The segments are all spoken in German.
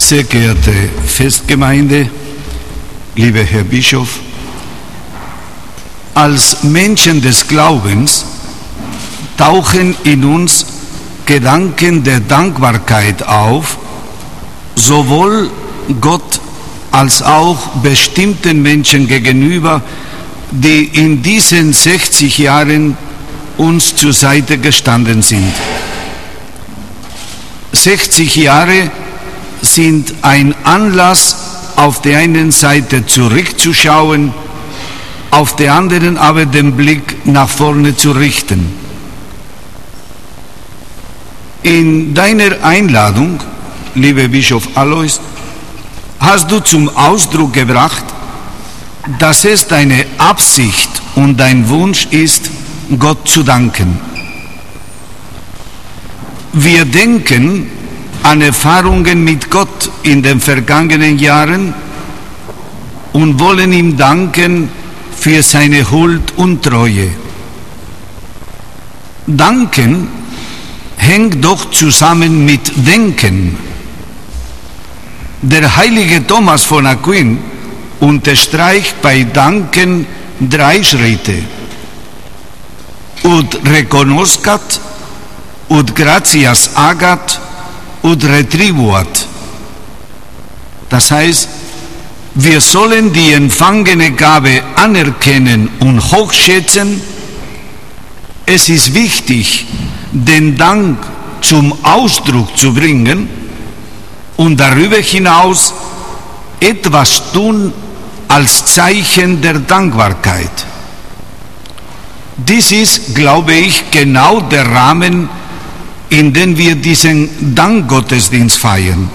Sehr geehrte Festgemeinde, lieber Herr Bischof, als Menschen des Glaubens tauchen in uns Gedanken der Dankbarkeit auf, sowohl Gott als auch bestimmten Menschen gegenüber, die in diesen 60 Jahren uns zur Seite gestanden sind. 60 Jahre sind ein Anlass, auf der einen Seite zurückzuschauen, auf der anderen aber den Blick nach vorne zu richten. In deiner Einladung, lieber Bischof Alois, hast du zum Ausdruck gebracht, dass es deine Absicht und dein Wunsch ist, Gott zu danken. Wir denken an Erfahrungen mit Gott in den vergangenen Jahren und wollen ihm danken für seine Huld und Treue. Danken hängt doch zusammen mit Denken. Der heilige Thomas von Aquin unterstreicht bei Danken 3 Schritte. Ut reconozcat, ut gratias agat, ut retribuat. Das heißt, wir sollen die empfangene Gabe anerkennen und hochschätzen. Es ist wichtig, den Dank zum Ausdruck zu bringen und darüber hinaus etwas tun als Zeichen der Dankbarkeit. Dies ist, glaube ich, genau der Rahmen, in dem wir diesen Dankgottesdienst feiern.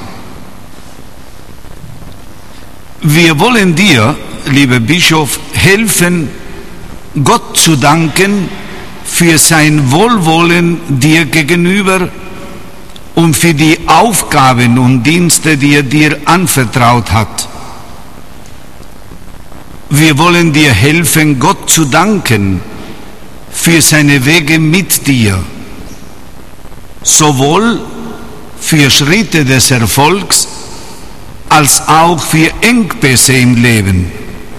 Wir wollen dir, lieber Bischof, helfen, Gott zu danken für sein Wohlwollen dir gegenüber und für die Aufgaben und Dienste, die er dir anvertraut hat. Wir wollen dir helfen, Gott zu danken für seine Wege mit dir, sowohl für Schritte des Erfolgs als auch für Engpässe im Leben.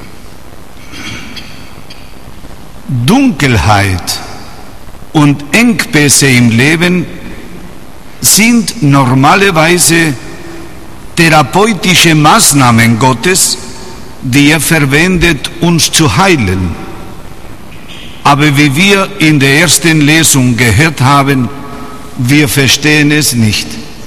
Dunkelheit und Engpässe im Leben sind normalerweise therapeutische Maßnahmen Gottes, die er verwendet, uns zu heilen. Aber wie wir in der ersten Lesung gehört haben, wir verstehen es nicht.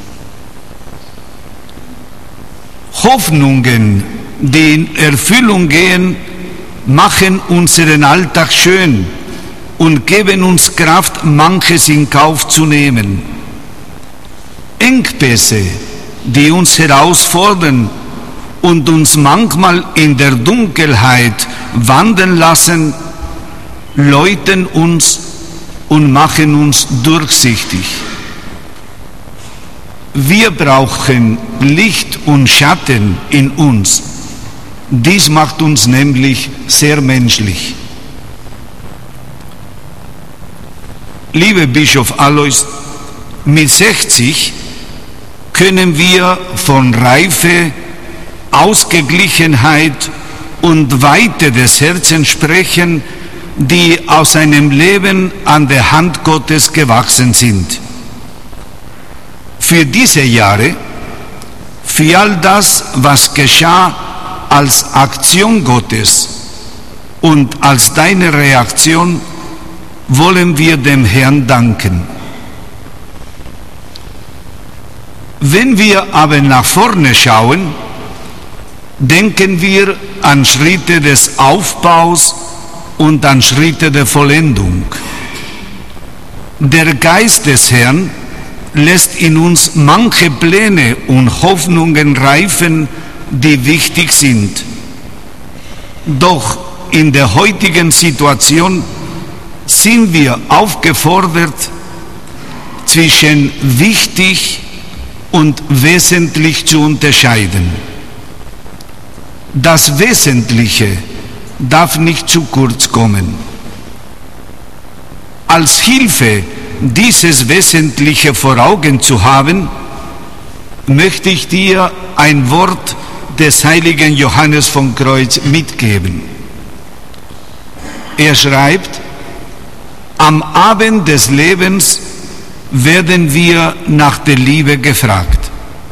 Hoffnungen, die in Erfüllung gehen, machen unseren Alltag schön und geben uns Kraft, manches in Kauf zu nehmen. Engpässe, die uns herausfordern und uns manchmal in der Dunkelheit wandeln lassen, läuten uns und machen uns durchsichtig. Wir brauchen Licht und Schatten in uns. Dies macht uns nämlich sehr menschlich. Lieber Bischof Alois, mit 60 können wir von Reife, Ausgeglichenheit und Weite des Herzens sprechen, die aus einem Leben an der Hand Gottes gewachsen sind. Für diese Jahre, für all das, was geschah als Aktion Gottes und als deine Reaktion, wollen wir dem Herrn danken. Wenn wir aber nach vorne schauen, denken wir an Schritte des Aufbaus und an Schritte der Vollendung. Der Geist des Herrn lässt in uns manche Pläne und Hoffnungen reifen, die wichtig sind. Doch in der heutigen Situation sind wir aufgefordert, zwischen wichtig und wesentlich zu unterscheiden. Das Wesentliche darf nicht zu kurz kommen. Als Hilfe, dieses Wesentliche vor Augen zu haben, möchte ich dir ein Wort des heiligen Johannes vom Kreuz mitgeben. Er schreibt: Am Abend des Lebens werden wir nach der Liebe gefragt.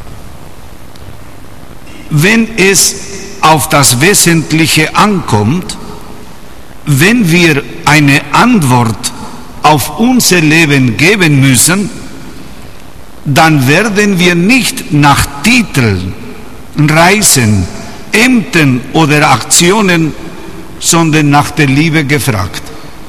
Wenn es auf das Wesentliche ankommt, wenn wir eine Antwort auf unser Leben geben müssen, dann werden wir nicht nach Titeln, Reisen, Ämtern oder Aktionen, sondern nach der Liebe gefragt.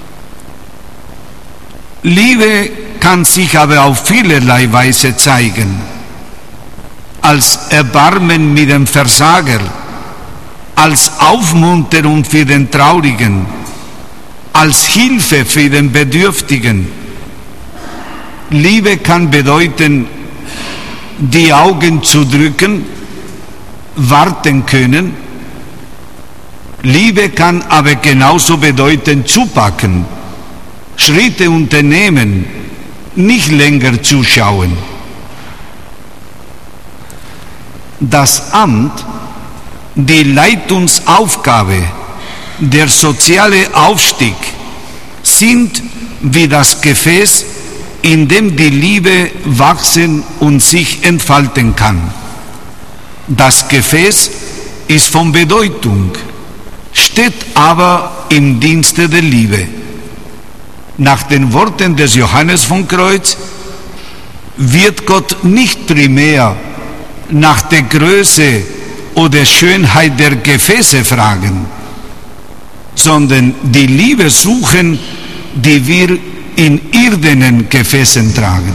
Liebe kann sich aber auf vielerlei Weise zeigen. Als Erbarmen mit dem Versager, als Aufmunterung für den Traurigen, als Hilfe für den Bedürftigen. Liebe kann bedeuten, die Augen zu drücken, warten können. Liebe kann aber genauso bedeuten, zupacken, Schritte unternehmen, nicht länger zuschauen. Das Amt, die Leitungsaufgabe, der soziale Aufstieg sind wie das Gefäß, in dem die Liebe wachsen und sich entfalten kann. Das Gefäß ist von Bedeutung, steht aber im Dienste der Liebe. Nach den Worten des Johannes vom Kreuz wird Gott nicht primär nach der Größe oder Schönheit der Gefäße fragen, sondern die Liebe suchen, die wir in irdenen Gefäßen tragen.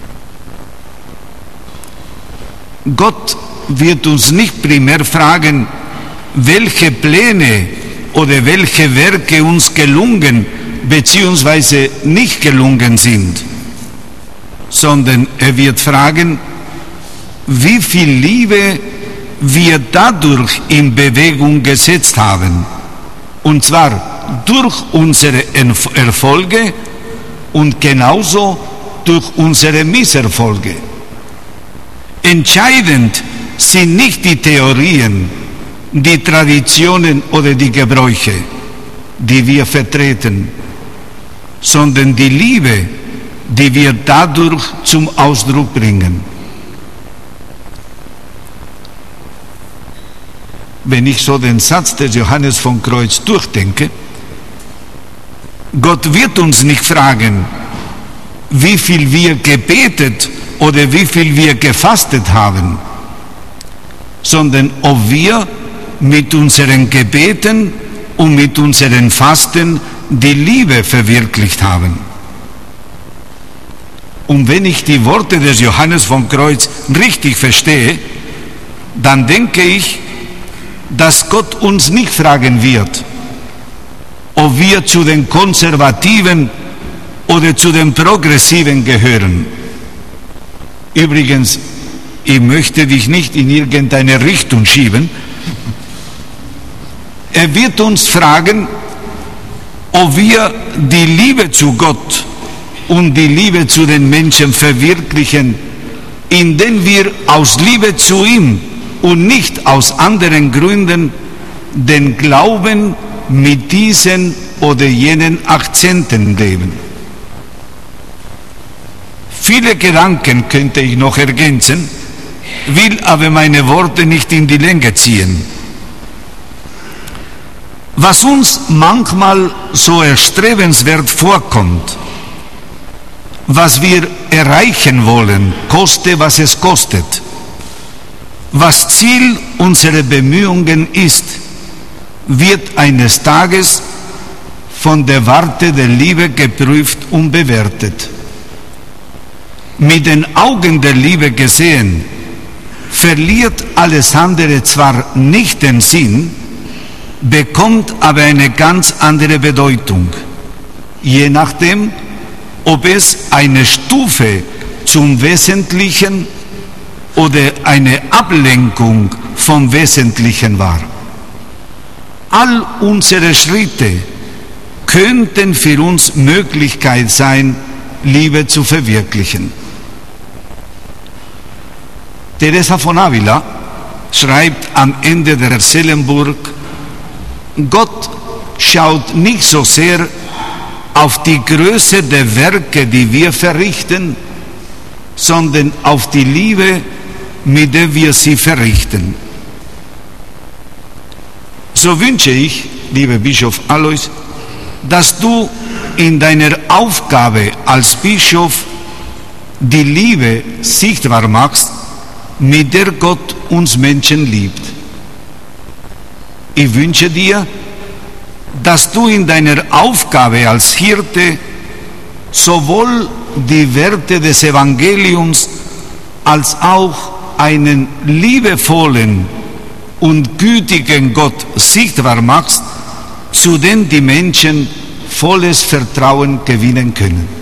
Gott wird uns nicht primär fragen, welche Pläne oder welche Werke uns gelungen bzw. nicht gelungen sind, sondern er wird fragen, wie viel Liebe wir dadurch in Bewegung gesetzt haben, und zwar durch unsere Erfolge und genauso durch unsere Misserfolge. Entscheidend sind nicht die Theorien, die Traditionen oder die Gebräuche, die wir vertreten, sondern die Liebe, die wir dadurch zum Ausdruck bringen. Wenn ich so den Satz des Johannes vom Kreuz durchdenke, Gott wird uns nicht fragen, wie viel wir gebetet oder wie viel wir gefastet haben, sondern ob wir mit unseren Gebeten und mit unseren Fasten die Liebe verwirklicht haben. Und wenn ich die Worte des Johannes vom Kreuz richtig verstehe, dann denke ich, dass Gott uns nicht fragen wird, ob wir zu den Konservativen oder zu den Progressiven gehören. Übrigens, ich möchte dich nicht in irgendeine Richtung schieben. Er wird uns fragen, ob wir die Liebe zu Gott und die Liebe zu den Menschen verwirklichen, indem wir aus Liebe zu ihm und nicht aus anderen Gründen den Glauben mit diesen oder jenen Akzenten leben. Viele Gedanken könnte ich noch ergänzen, will aber meine Worte nicht in die Länge ziehen. Was uns manchmal so erstrebenswert vorkommt, was wir erreichen wollen, koste was es kostet, was Ziel unserer Bemühungen ist, wird eines Tages von der Warte der Liebe geprüft und bewertet. Mit den Augen der Liebe gesehen, verliert alles andere zwar nicht den Sinn, bekommt aber eine ganz andere Bedeutung, je nachdem, ob es eine Stufe zum Wesentlichen oder eine Ablenkung vom Wesentlichen war. All unsere Schritte könnten für uns Möglichkeit sein, Liebe zu verwirklichen. Teresa von Avila schreibt am Ende der Seelenburg: Gott schaut nicht so sehr auf die Größe der Werke, die wir verrichten, sondern auf die Liebe, mit der wir sie verrichten. So wünsche ich, lieber Bischof Alois, dass du in deiner Aufgabe als Bischof die Liebe sichtbar machst, mit der Gott uns Menschen liebt. Ich wünsche dir, dass du in deiner Aufgabe als Hirte sowohl die Werte des Evangeliums als auch einen liebevollen und gütigen Gott sichtbar machst, zu dem die Menschen volles Vertrauen gewinnen können.